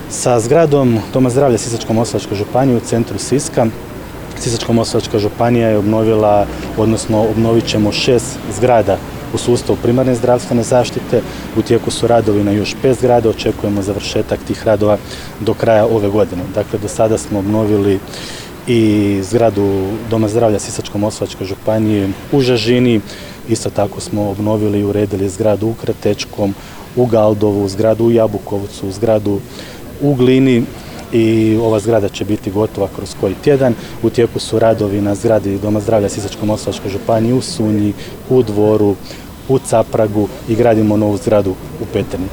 Sa zgradom Doma zdravlja Sisačko-moslavačke županije u centru Siska, Sisačko-moslavačka županija je obnovila, odnosno obnovit ćemo 6 zgrada u sustavu primarne zdravstvene zaštite. U tijeku su radovi na još 5 zgrada, očekujemo završetak tih radova do kraja ove godine. Dakle, do sada smo obnovili i zgradu Doma zdravlja Sisačko-moslavačke županije u Žažini, isto tako smo obnovili i uredili zgradu u Kratečkom, u Galdovu, zgradu u Jabukovcu, zgradu u Glini i ova zgrada će biti gotova kroz koji tjedan. U tijeku su radovi na zgradi Doma zdravlja Sisačko-moslavačke županije u Sunji, u Dvoru, u Capragu i gradimo novu zgradu u Petrinji.